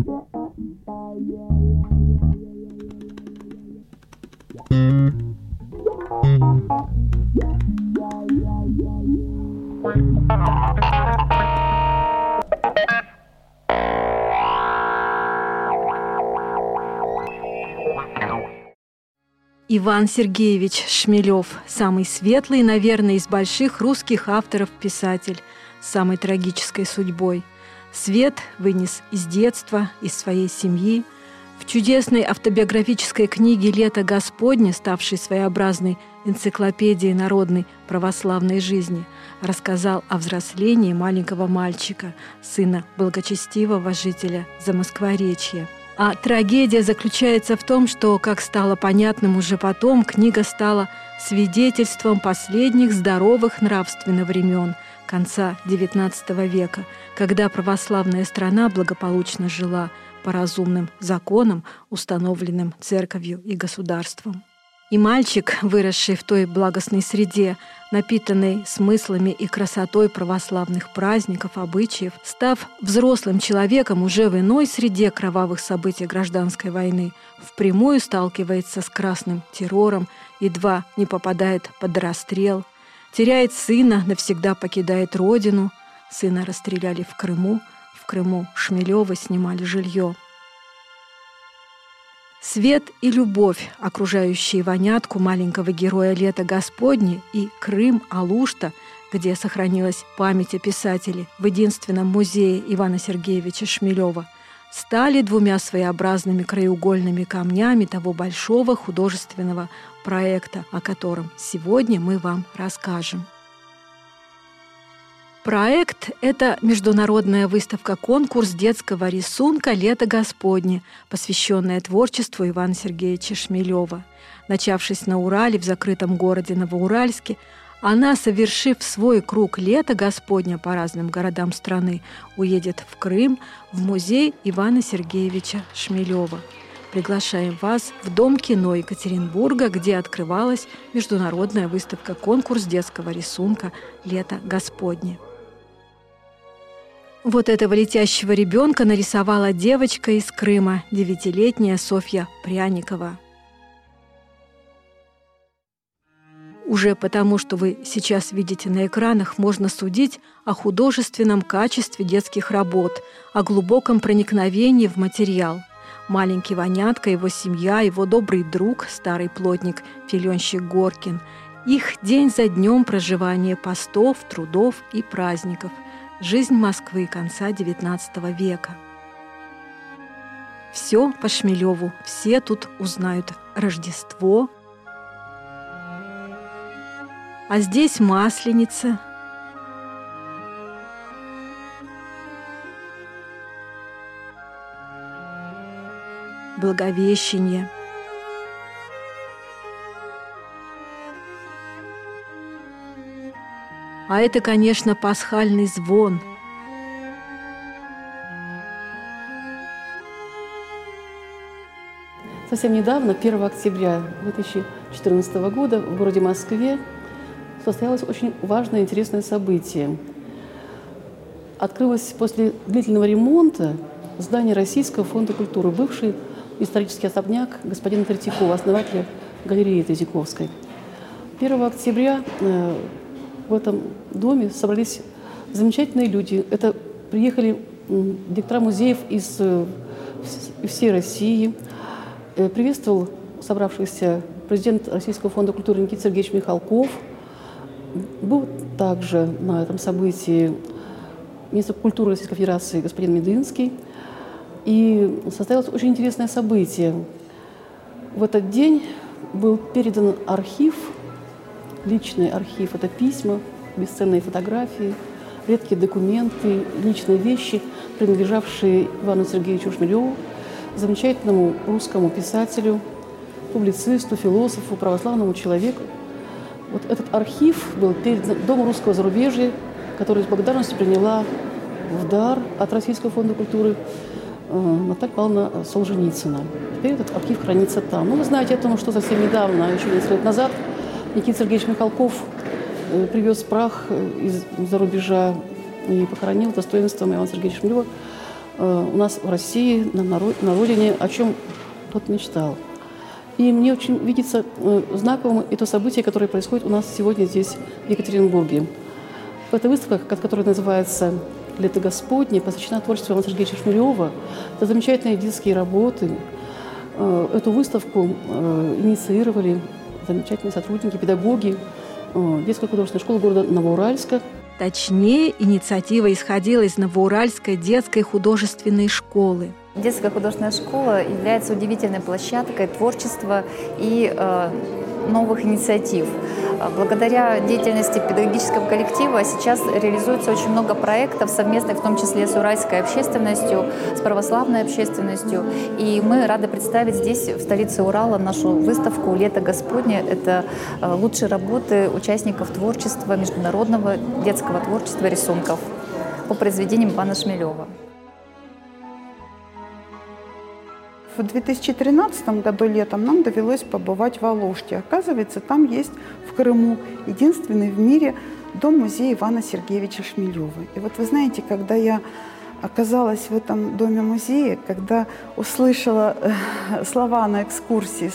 Иван Сергеевич Шмелев – самый светлый, наверное, из больших русских авторов-писатель с самой трагической судьбой. Свет вынес из детства, из своей семьи. В чудесной автобиографической книге «Лето Господне», ставшей своеобразной энциклопедией народной православной жизни, рассказал о взрослении маленького мальчика, сына благочестивого жителя Замоскворечья. А трагедия заключается в том, что, как стало понятным уже потом, книга стала свидетельством последних здоровых нравственных времен конца XIX века, когда православная страна благополучно жила по разумным законам, установленным церковью и государством. И мальчик, выросший в той благостной среде, напитанной смыслами и красотой православных праздников, обычаев, став взрослым человеком уже в иной среде кровавых событий гражданской войны, впрямую сталкивается с красным террором, едва не попадает под расстрел, теряет сына, навсегда покидает родину. Сына расстреляли в Крыму Шмелёвы снимали жилье. Свет и любовь, окружающие вонятку маленького героя «Лета Господне», и Крым, Алушта, где сохранилась память о писателе в единственном музее Ивана Сергеевича Шмелева, стали двумя своеобразными краеугольными камнями того большого художественного проекта, о котором сегодня мы вам расскажем. Проект – это международная выставка-конкурс детского рисунка «Лето Господне», посвященная творчеству Ивана Сергеевича Шмелева. Начавшись на Урале, в закрытом городе Новоуральске, она, совершив свой круг «Лета Господня» по разным городам страны, уедет в Крым, в музей Ивана Сергеевича Шмелева. Приглашаем вас в Дом кино Екатеринбурга, где открывалась международная выставка-конкурс детского рисунка «Лето Господне». Вот этого летящего ребенка нарисовала девочка из Крыма, 9-летняя Софья Пряникова. Уже потому, что вы сейчас видите на экранах, можно судить о художественном качестве детских работ, о глубоком проникновении в материал. Маленький Ванятка, его семья, его добрый друг, старый плотник Филёнщик Горкин, их день за днем проживание постов, трудов и праздников. Жизнь Москвы конца XIX века. Все по Шмелеву, все тут узнают Рождество. А здесь Масленица. Благовещение. А это, конечно, пасхальный звон. Совсем недавно, 1 октября 2014 года, в городе Москве состоялось очень важное и интересное событие. Открылось после длительного ремонта здание Российского фонда культуры, бывший исторический особняк господина Третьякова, основателя галереи Третьяковской. 1 октября в этом доме собрались замечательные люди. Это приехали директора музеев из всей России. Приветствовал собравшихся президент Российского фонда культуры Никита Сергеевич Михалков. Был также на этом событии министр культуры Российской Федерации господин Медынский. И состоялось очень интересное событие. В этот день был передан архив, личный архив, это письма, бесценные фотографии, редкие документы, личные вещи, принадлежавшие Ивану Сергеевичу Шмелеву, замечательному русскому писателю, публицисту, философу, православному человеку. Вот этот архив был передан Дому русского зарубежья, который с благодарностью приняла в дар от Российского фонда культуры Наталья Павловна Солженицына. Теперь этот архив хранится там. Ну, вы знаете о том, что совсем недавно, еще несколько лет назад, Никита Сергеевич Михалков привез прах из-за рубежа и похоронил достоинством Ивана Сергеевича Шмелева у нас в России, на родине, о чем тот мечтал. И мне очень видится знаковым это событие, которое происходит у нас сегодня здесь, в Екатеринбурге. Эта выставка, которая называется «Лето Господне», посвящена творчеству Ивана Сергеевича Шмелева. Это замечательные детские работы. Эту выставку инициировали замечательные сотрудники, педагоги детской художественной школы города Новоуральска. Точнее, инициатива исходила из Новоуральской детской художественной школы. Детская художественная школа является удивительной площадкой творчества и новых инициатив. Благодаря деятельности педагогического коллектива сейчас реализуется очень много проектов совместных, в том числе с уральской общественностью, с православной общественностью. И мы рады представить здесь, в столице Урала, нашу выставку «Лето Господне». Это лучшие работы участников творчества, международного детского творчества рисунков по произведениям Ивана Шмелева. В 2013 году летом нам довелось побывать в Алуште. Оказывается, там есть в Крыму единственный в мире дом-музей Ивана Сергеевича Шмелева. И вот вы знаете, когда я оказалась в этом доме-музее, когда услышала слова на экскурсии,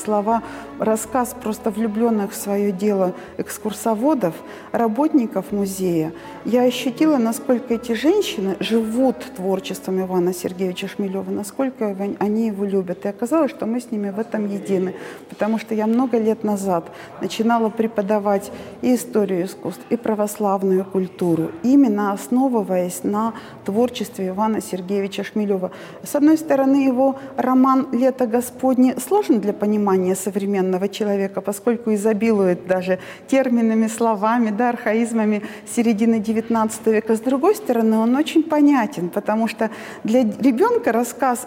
рассказ просто влюбленных в свое дело экскурсоводов, работников музея, я ощутила, насколько эти женщины живут творчеством Ивана Сергеевича Шмелева, насколько они его любят. И оказалось, что мы с ними в этом едины, потому что я много лет назад начинала преподавать и историю искусств, и православную культуру, именно основываясь на творчестве Ивана Сергеевича Шмелева. С одной стороны, его роман «Лето Господне» сложен для понимания современного человека, поскольку изобилует даже терминами, словами, да, архаизмами середины XIX века. С другой стороны, он очень понятен, потому что для ребенка рассказ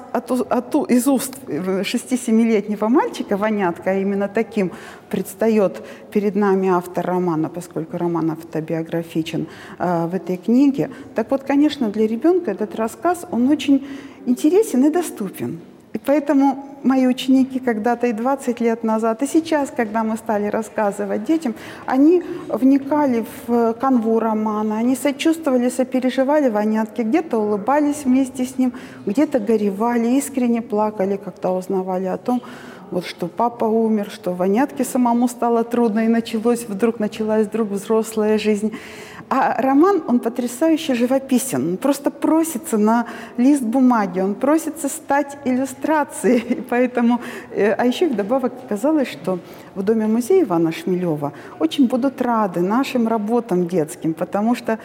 из уст 6-7-летнего мальчика, Ванятка, а именно таким предстает перед нами автор романа, поскольку роман автобиографичен в этой книге. Так вот, конечно, для ребенка этот рассказ, он очень интересен и доступен. И поэтому мои ученики когда-то и 20 лет назад, и сейчас, когда мы стали рассказывать детям, они вникали в канву романа, они сочувствовали, сопереживали Ванятке, где-то улыбались вместе с ним, где-то горевали, искренне плакали, когда узнавали о том, вот что папа умер, что Ванятке самому стало трудно, и началась вдруг взрослая жизнь. А роман, он потрясающе живописен, он просто просится на лист бумаги, он просится стать иллюстрацией. И поэтому, а еще вдобавок казалось, что в Доме-музее Ивана Шмелева очень будут рады нашим работам детским, потому что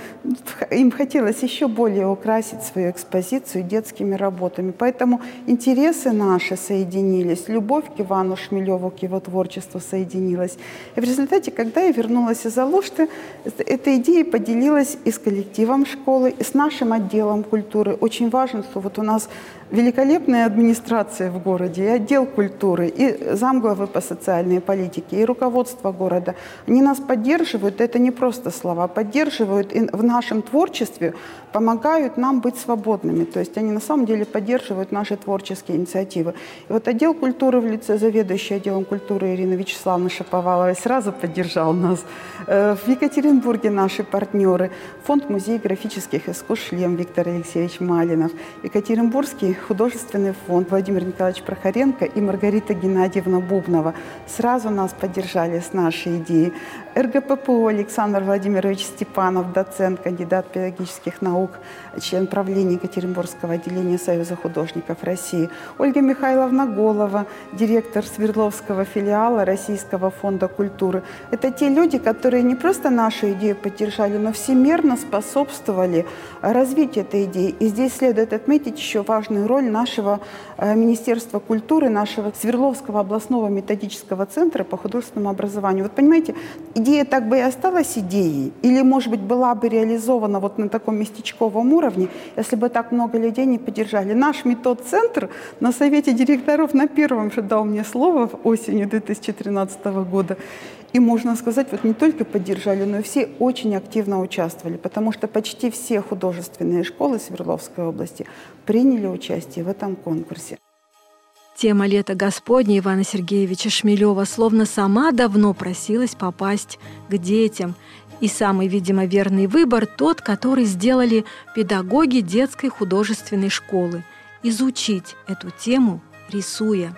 им хотелось еще более украсить свою экспозицию детскими работами. Поэтому интересы наши соединились, любовь к Ивану Шмелеву, к его творчеству соединилась. И в результате, когда я вернулась из Алушты, эта идея поделилась и с коллективом школы, и с нашим отделом культуры. Очень важно, что вот у нас великолепная администрация в городе, и отдел культуры, и замглавы по социальной политике, и руководство города. Они нас поддерживают, это не просто слова, поддерживают и в нашем творчестве, помогают нам быть свободными. То есть они на самом деле поддерживают наши творческие инициативы. И вот отдел культуры в лице заведующей отделом культуры Ирины Вячеславовны Шаповаловой сразу поддержал нас. В Екатеринбурге наши партнеры, фонд музея графических искусств «Шлем» Виктор Алексеевич Малинов, Екатеринбургский художественный фонд Владимир Николаевич Прохоренко и Маргарита Геннадьевна Бубнова сразу нас поддержали с нашей идеей. РГППУ Александр Владимирович Степанов, доцент, кандидат педагогических наук, член правления Екатеринбургского отделения Союза художников России. Ольга Михайловна Голова, директор Свердловского филиала Российского фонда культуры. Это те люди, которые не просто нашу идею поддержали, но всемерно способствовали развитию этой идеи. И здесь следует отметить еще важную роль нашего Министерства культуры, нашего Свердловского областного методического центра по художественному образованию. Вот понимаете, идея так бы и осталась идеей, или, может быть, была бы реализована вот на таком местечковом уровне, если бы так много людей не поддержали. Наш метод-центр на совете директоров на первом же дал мне слово осенью 2013 года. И, можно сказать, вот не только поддержали, но и все очень активно участвовали, потому что почти все художественные школы Свердловской области приняли участие в этом конкурсе. Тема «Лето Господне» Ивана Сергеевича Шмелева словно сама давно просилась попасть к детям. И самый, видимо, верный выбор – тот, который сделали педагоги детской художественной школы – изучить эту тему, рисуя.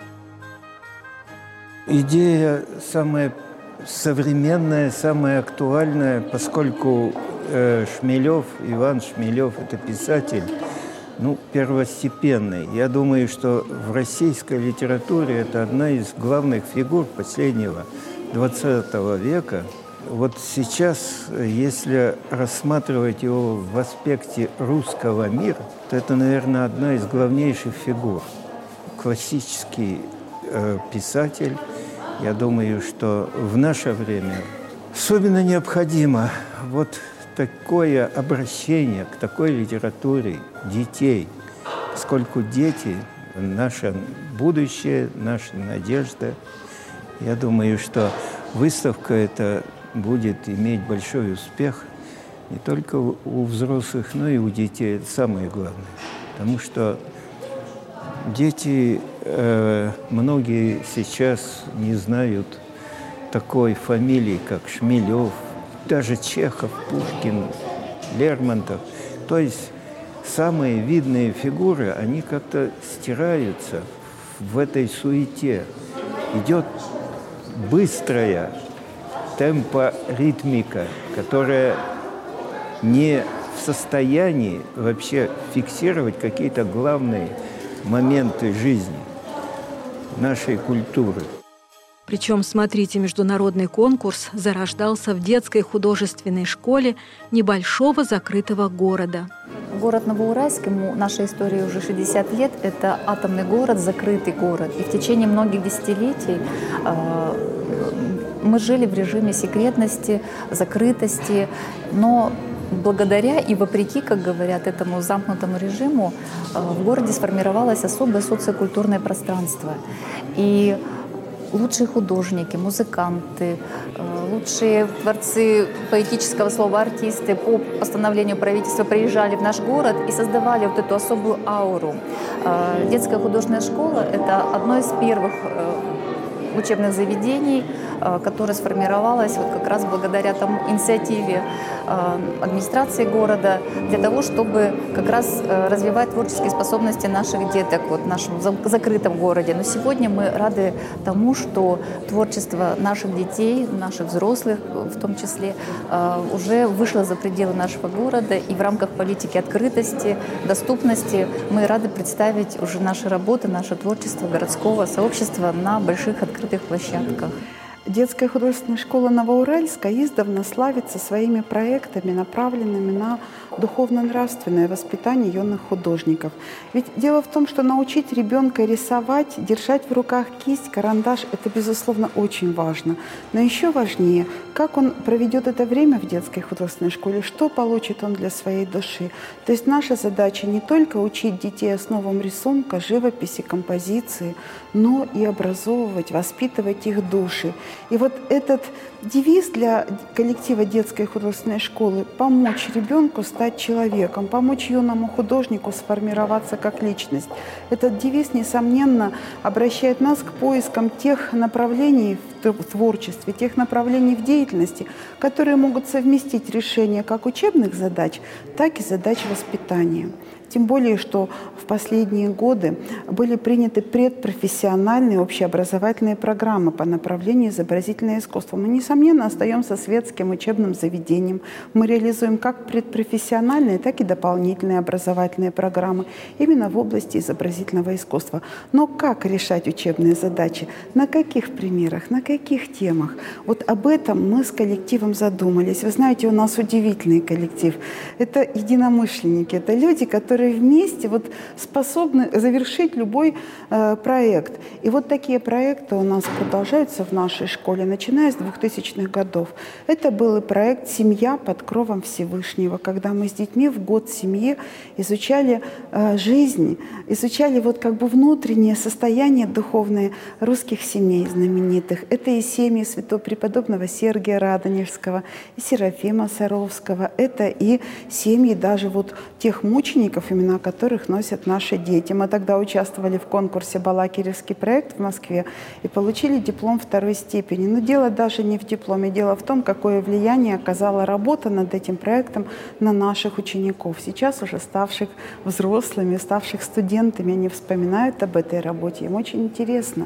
Идея самая современная, самая актуальная, поскольку Иван Шмелев – это писатель, первостепенный. Я думаю, что в российской литературе это одна из главных фигур последнего XX века. Вот сейчас, если рассматривать его в аспекте русского мира, то это, наверное, одна из главнейших фигур. Классический писатель. Я думаю, что в наше время особенно необходимо вот такое обращение к такой литературе детей, поскольку дети – наше будущее, наша надежда. Я думаю, что выставка эта будет иметь большой успех не только у взрослых, но и у детей. Это самое главное. Потому что дети, многие сейчас не знают такой фамилии, как Шмелев, даже Чехов, Пушкин, Лермонтов. То есть самые видные фигуры, они как-то стираются в этой суете. Идет быстрая темпоритмика, которая не в состоянии вообще фиксировать какие-то главные моменты жизни нашей культуры. Причем, смотрите, международный конкурс зарождался в детской художественной школе небольшого закрытого города. Город Новоуральск, ему нашей истории уже 60 лет, это атомный город, закрытый город. И в течение многих десятилетий мы жили в режиме секретности, закрытости, но благодаря и вопреки, как говорят, этому замкнутому режиму, в городе сформировалось особое социокультурное пространство. И лучшие художники, музыканты, лучшие творцы поэтического слова, артисты по постановлению правительства приезжали в наш город и создавали вот эту особую ауру. Детская художественная школа – это одно из первых учебных заведений, которое сформировалось вот как раз благодаря тому инициативе администрации города для того, чтобы как раз развивать творческие способности наших деток вот в нашем закрытом городе. Но сегодня мы рады тому, что творчество наших детей, наших взрослых в том числе, уже вышло за пределы нашего города, и в рамках политики открытости, доступности мы рады представить уже наши работы, наше творчество городского сообщества на больших открытых площадках. Детская художественная школа Новоуральска издавна славится своими проектами, направленными на духовно-нравственное воспитание юных художников. Ведь дело в том, что научить ребенка рисовать, держать в руках кисть, карандаш – это, безусловно, очень важно. Но еще важнее, как он проведет это время в детской художественной школе, что получит он для своей души. То есть наша задача не только учить детей основам рисунка, живописи, композиции, но и образовывать, воспитывать их души. И вот этот девиз для коллектива детской художественной школы – помочь ребенку стать человеком, помочь юному художнику сформироваться как личность. Этот девиз, несомненно, обращает нас к поискам тех направлений в творчестве, тех направлений в деятельности, которые могут совместить решение как учебных задач, так и задач воспитания. Тем более, что в последние годы были приняты предпрофессиональные общеобразовательные программы по направлению изобразительное искусство. Мы, несомненно, остаемся светским учебным заведением. Мы реализуем как предпрофессиональные, так и дополнительные образовательные программы именно в области изобразительного искусства. Но как решать учебные задачи? На каких примерах? На каких темах? Вот об этом мы с коллективом задумались. Вы знаете, у нас удивительный коллектив. Это единомышленники, это люди, которые вместе способны завершить любой проект. И вот такие проекты у нас продолжаются в нашей школе, начиная с 2000-х годов. Это был и проект «Семья под кровом Всевышнего», когда мы с детьми в год семьи изучали жизнь, изучали внутреннее состояние духовное русских семей знаменитых. Это и семьи святого преподобного Сергия Радонежского, и Серафима Саровского. Это и семьи даже тех мучеников и имена которых носят наши дети. Мы тогда участвовали в конкурсе «Балакиревский проект» в Москве и получили диплом второй степени. Но дело даже не в дипломе, дело в том, какое влияние оказала работа над этим проектом на наших учеников. Сейчас уже ставших взрослыми, ставших студентами, они вспоминают об этой работе. Им очень интересно.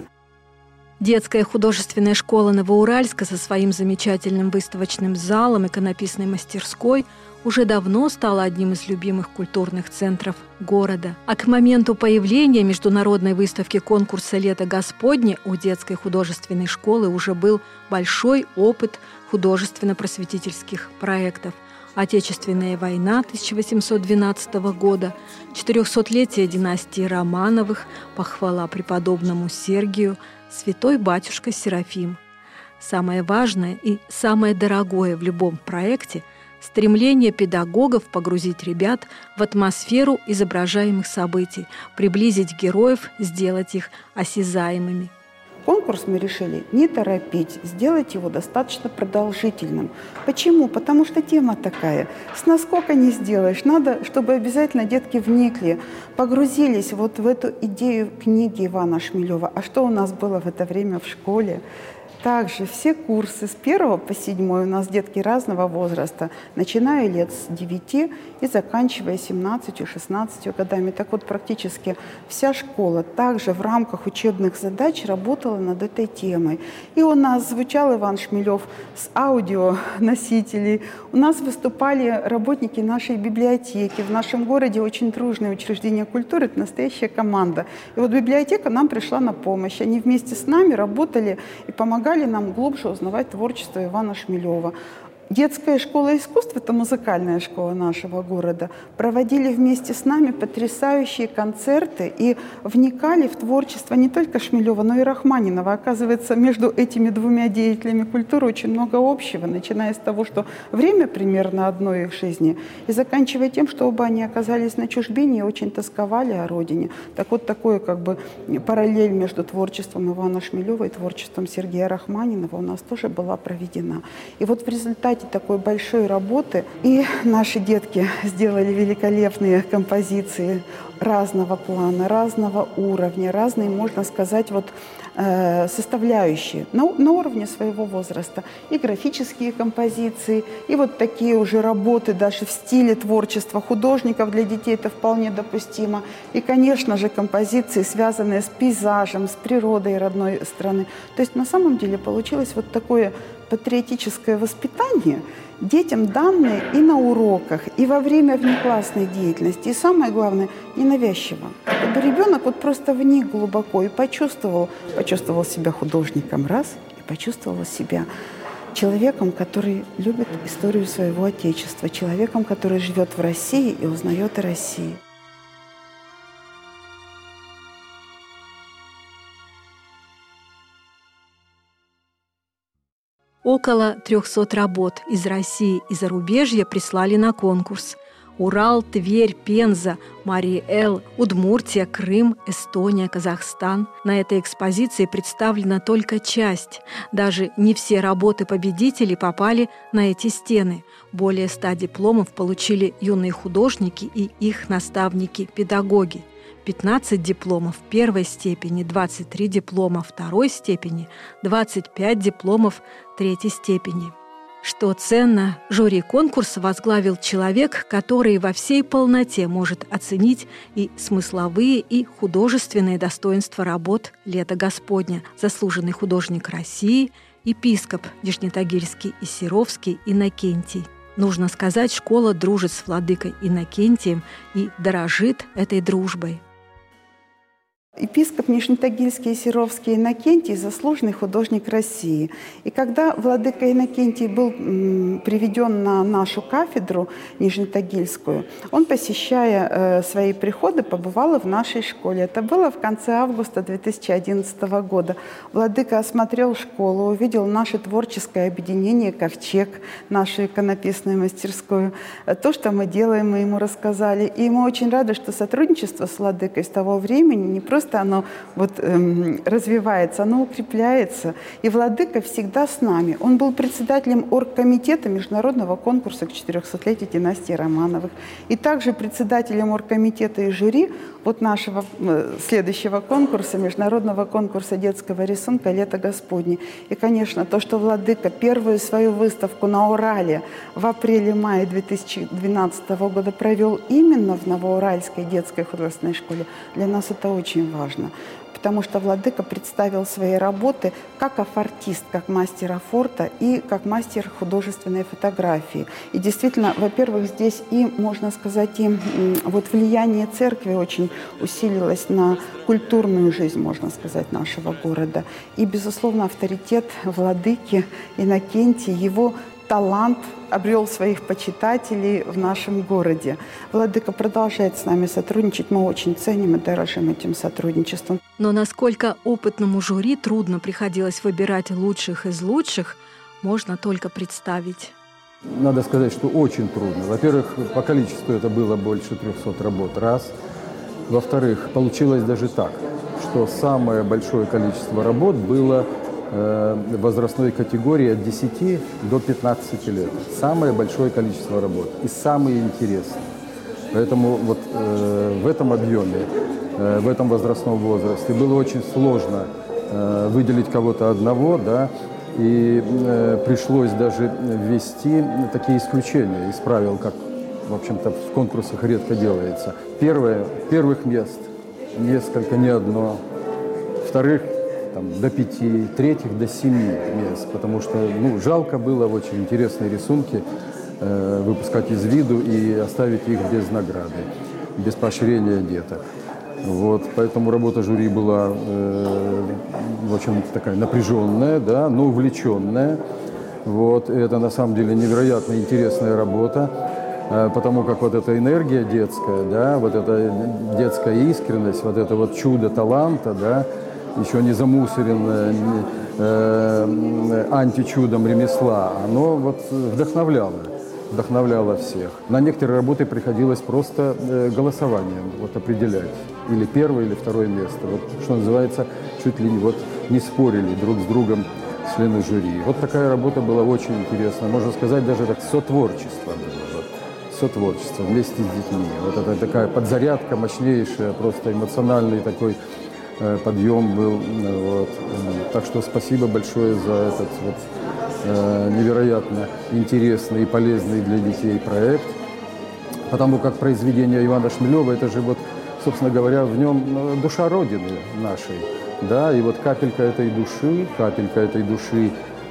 Детская художественная школа Новоуральска со своим замечательным выставочным залом, иконописной мастерской уже давно стала одним из любимых культурных центров города. А к моменту появления международной выставки конкурса «Лето Господне» у детской художественной школы уже был большой опыт художественно-просветительских проектов. Отечественная война 1812 года, 400-летие династии Романовых, похвала преподобному Сергию, святой батюшка Серафим. Самое важное и самое дорогое в любом проекте – стремление педагогов погрузить ребят в атмосферу изображаемых событий, приблизить героев, сделать их осязаемыми. Конкурс мы решили не торопить, сделать его достаточно продолжительным. Почему? Потому что тема такая. С наскока не сделаешь. Надо, чтобы обязательно детки вникли, погрузились вот в эту идею книги Ивана Шмелева. А что у нас было в это время в школе? Также все курсы с 1 по 7 у нас детки разного возраста, начиная лет с 9 и заканчивая 17-16 годами. Так вот, практически вся школа также в рамках учебных задач работала над этой темой. И у нас звучал Иван Шмелев с аудионосителей, у нас выступали работники нашей библиотеки. В нашем городе очень дружное учреждение культуры, это настоящая команда. И вот библиотека нам пришла на помощь. Они вместе с нами работали и помогали нам глубже узнавать творчество Ивана Шмелева. Детская школа искусств, это музыкальная школа нашего города, проводили вместе с нами потрясающие концерты и вникали в творчество не только Шмелева, но и Рахманинова. Оказывается, между этими двумя деятелями культуры очень много общего, начиная с того, что время примерно одно их жизни, и заканчивая тем, что оба они оказались на чужбине и очень тосковали о родине. Так вот, такое как бы параллель между творчеством Ивана Шмелева и творчеством Сергея Рахманинова у нас тоже была проведена. И вот в результате такой большой работы и наши детки сделали великолепные композиции разного плана, разного уровня, разные, можно сказать, вот, составляющие на уровне своего возраста. И графические композиции, и вот такие уже работы даже в стиле творчества художников для детей это вполне допустимо. И, конечно же, композиции, связанные с пейзажем, с природой родной страны. То есть на самом деле получилось вот такое патриотическое воспитание, детям данные и на уроках, и во время внеклассной деятельности. И самое главное, ненавязчиво. Чтобы ребенок вот просто вник глубоко и почувствовал себя художником раз, и почувствовал себя человеком, который любит историю своего Отечества, человеком, который живет в России и узнает о России. Около 300 работ из России и зарубежья прислали на конкурс. Урал, Тверь, Пенза, Марий-Эл, Удмуртия, Крым, Эстония, Казахстан. На этой экспозиции представлена только часть. Даже не все работы победителей попали на эти стены. Более 100 дипломов получили юные художники и их наставники-педагоги. 15 дипломов первой степени, 23 диплома второй степени, 25 дипломов третьей степени. Что ценно, жюри конкурса возглавил человек, который во всей полноте может оценить и смысловые, и художественные достоинства работ «Лето Господня», заслуженный художник России, епископ Нижнетагильский и Серовский Иннокентий. Нужно сказать, школа дружит с владыкой Иннокентием и дорожит этой дружбой. Епископ Нижнетагильский и Серовский Иннокентий – заслуженный художник России. И когда владыка Иннокентий был приведен на нашу кафедру Нижнетагильскую, он, посещая свои приходы, побывал в нашей школе. Это было в конце августа 2011 года. Владыка осмотрел школу, увидел наше творческое объединение «Ковчег», нашу иконописную мастерскую. То, что мы делаем, мы ему рассказали. И мы очень рады, что сотрудничество с владыкой с того времени не просто просто оно развивается, оно укрепляется. И владыка всегда с нами. Он был председателем оргкомитета международного конкурса к 400-летию династии Романовых. И также председателем оргкомитета и жюри нашего следующего конкурса, международного конкурса детского рисунка «Лето Господне». И, конечно, то, что владыка первую свою выставку на Урале в апреле-мае 2012 года провел именно в Новоуральской детской художественной школе, для нас это очень важно. Потому что владыка представил свои работы как афортист, как мастер афорта и как мастер художественной фотографии. И действительно, во-первых, здесь и, можно сказать, и влияние церкви очень усилилось на культурную жизнь, можно сказать, нашего города. И, безусловно, авторитет владыки Иннокентия, его талант обрел своих почитателей в нашем городе. Владыка продолжает с нами сотрудничать. Мы очень ценим и дорожим этим сотрудничеством. Но насколько опытному жюри трудно приходилось выбирать лучших из лучших, можно только представить. Надо сказать, что очень трудно. Во-первых, по количеству это было больше 300 работ. Раз. Во-вторых, получилось даже так, что самое большое количество работ было возрастной категории от 10 до 15 лет. Самое большое количество работ и самые интересные. Поэтому в этом объеме, в этом возрастном возрасте было очень сложно выделить кого-то одного, да, и пришлось даже ввести такие исключения из правил, как, в общем-то, в конкурсах редко делается. Первых мест несколько, не одно. Вторых до 5, третьих до 7 мест, потому что жалко было очень интересные рисунки выпускать из виду и оставить их без награды, без поощрения деток. Поэтому работа жюри была очень такая напряженная, да, но увлеченная. Это на самом деле невероятно интересная работа, потому как эта энергия детская, да, эта детская искренность, это чудо таланта, да, еще не замусоренное античудом ремесла, оно вдохновляло всех. На некоторые работы приходилось просто голосованием определять. Или первое, или второе место. Что называется, чуть ли не спорили друг с другом члены жюри. Такая работа была очень интересна. Можно сказать, даже так сотворчество было. Сотворчество вместе с детьми. Это такая подзарядка мощнейшая, просто эмоциональный такой подъем был. Так что спасибо большое за этот невероятно интересный и полезный для детей проект. Потому как произведение Ивана Шмелева, это же собственно говоря, в нем душа Родины нашей. Да? И капелька этой души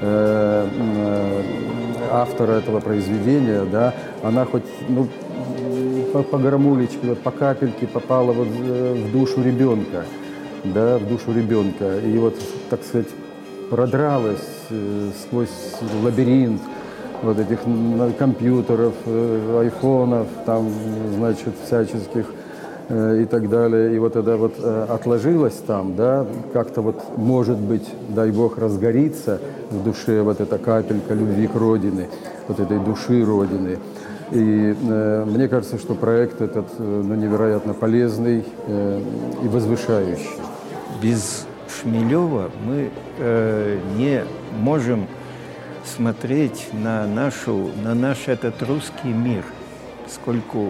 автора этого произведения, да, она хоть по грамулечке, по капельке попала в душу ребенка. Да, в душу ребенка. И так сказать, продралась сквозь лабиринт этих компьютеров, айфонов, всяческих и так далее. И это отложилось там, да, как-то может быть, дай Бог, разгорится в душе эта капелька любви к Родине, этой души Родины. И мне кажется, что проект этот невероятно полезный и возвышающий. Без Шмелева мы не можем смотреть на наш этот русский мир, поскольку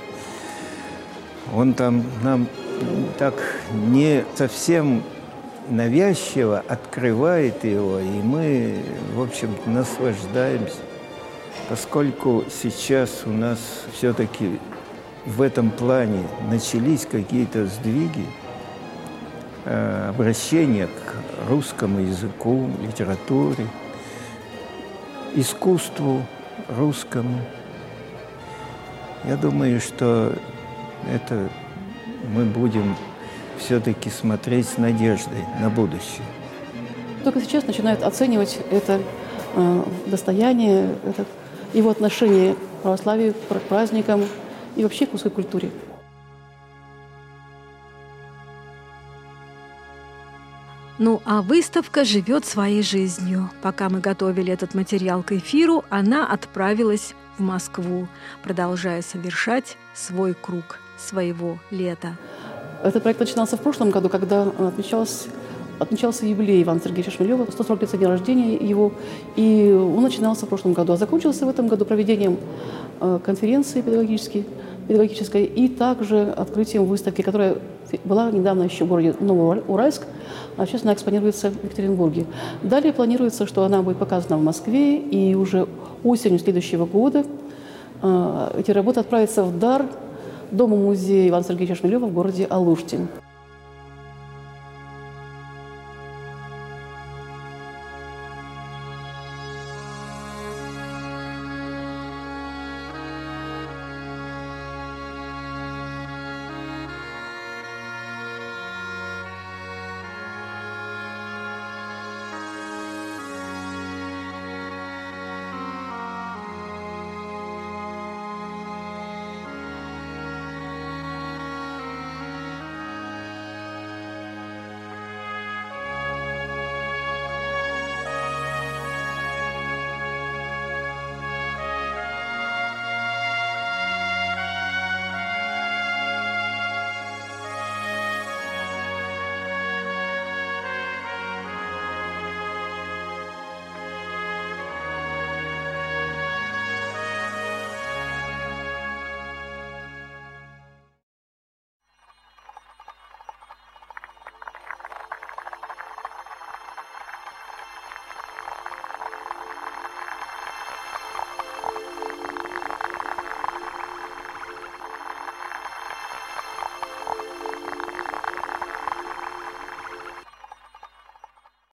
он там нам так не совсем навязчиво открывает его, и мы, в общем, наслаждаемся, поскольку сейчас у нас все-таки в этом плане начались какие-то сдвиги, обращение к русскому языку, литературе, искусству русскому. Я думаю, что это мы будем все-таки смотреть с надеждой на будущее. Только сейчас начинают оценивать это достояние, его отношение к православию, к праздникам и вообще к русской культуре. А выставка живет своей жизнью. Пока мы готовили этот материал к эфиру, она отправилась в Москву, продолжая совершать свой круг своего лета. Этот проект начинался в прошлом году, когда отмечался юбилей Ивана Сергеевича Шмелева, 140 лет со дня рождения его, и он начинался в прошлом году, а закончился в этом году проведением конференции педагогической и также открытием выставки, которая была недавно еще в городе Новоуральск, а сейчас она экспонируется в Екатеринбурге. Далее планируется, что она будет показана в Москве, и уже осенью следующего года эти работы отправятся в дар Дому-музея Ивана Сергеевича Шмелева в городе Алуште.